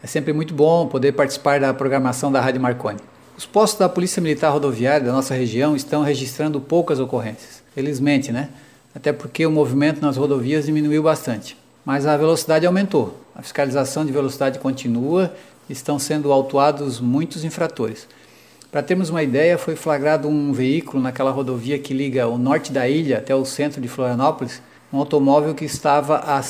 É sempre muito bom poder participar da programação da Rádio Marconi. Os postos da Polícia Militar Rodoviária da nossa região estão registrando poucas ocorrências. Felizmente, né? Até porque o movimento nas rodovias diminuiu bastante. Mas a velocidade aumentou. A fiscalização de velocidade continua e estão sendo autuados muitos infratores. Para termos uma ideia, foi flagrado um veículo naquela rodovia que liga o norte da ilha até o centro de Florianópolis, um automóvel que estava a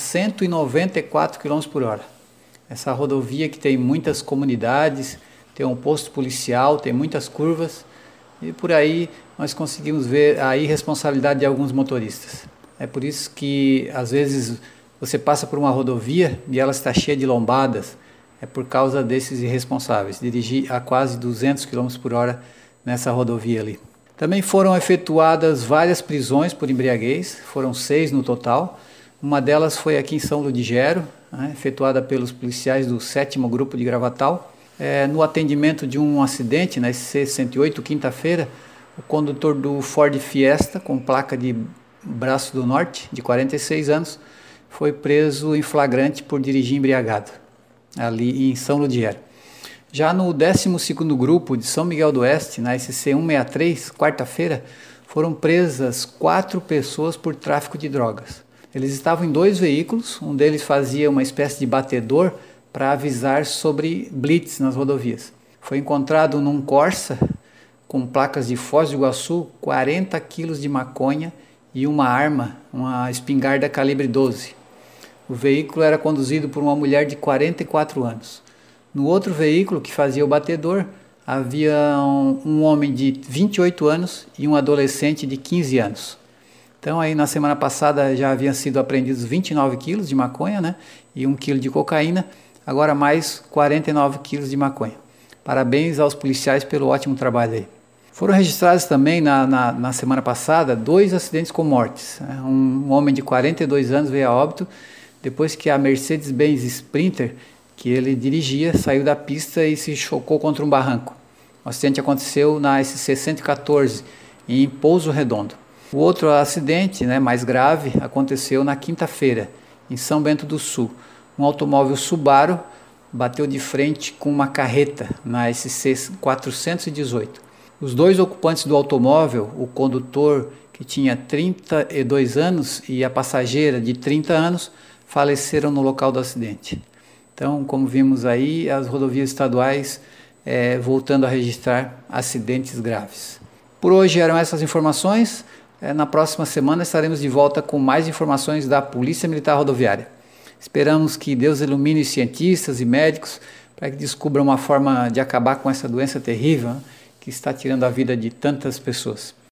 194 km por hora. Essa rodovia que tem muitas comunidades, tem um posto policial, tem muitas curvas e por aí nós conseguimos ver a irresponsabilidade de alguns motoristas. É por isso que às vezes você passa por uma rodovia e ela está cheia de lombadas, é por causa desses irresponsáveis, dirigir a quase 200 km por hora nessa rodovia ali. Também foram efetuadas várias prisões por embriaguez, foram 6 no total. Uma delas foi aqui em São Ludgero, efetuada pelos policiais do 7º Grupo de Gravatal. No atendimento de um acidente na SC-108, quinta-feira, o condutor do Ford Fiesta, com placa de Braço do Norte, de 46 anos, foi preso em flagrante por dirigir embriagado, ali em São Ludgero. Já no 12º Grupo de São Miguel do Oeste, na SC-163, quarta-feira, foram presas 4 pessoas por tráfico de drogas. Eles estavam em 2 veículos, um deles fazia uma espécie de batedor para avisar sobre blitz nas rodovias. Foi encontrado num Corsa, com placas de Foz do Iguaçu, 40 quilos de maconha e uma arma, uma espingarda calibre 12. O veículo era conduzido por uma mulher de 44 anos. No outro veículo, que fazia o batedor, havia um homem de 28 anos e um adolescente de 15 anos. Então, aí na semana passada já haviam sido apreendidos 29 quilos de maconha, né, e 1 quilo de cocaína, agora mais 49 quilos de maconha. Parabéns aos policiais pelo ótimo trabalho aí. Foram registrados também na semana passada 2 acidentes com mortes. Um homem de 42 anos veio a óbito depois que a Mercedes-Benz Sprinter, que ele dirigia, saiu da pista e se chocou contra um barranco. O acidente aconteceu na SC-114, em Pouso Redondo. O outro acidente, mais grave, aconteceu na quinta-feira, em São Bento do Sul. Um automóvel Subaru bateu de frente com uma carreta na SC-418. Os 2 ocupantes do automóvel, o condutor, que tinha 32 anos, e a passageira, de 30 anos, faleceram no local do acidente. Então, como vimos aí, as rodovias estaduais voltando a registrar acidentes graves. Por hoje eram essas informações. Na próxima semana estaremos de volta com mais informações da Polícia Militar Rodoviária. Esperamos que Deus ilumine os cientistas e médicos para que descubram uma forma de acabar com essa doença terrível que está tirando a vida de tantas pessoas.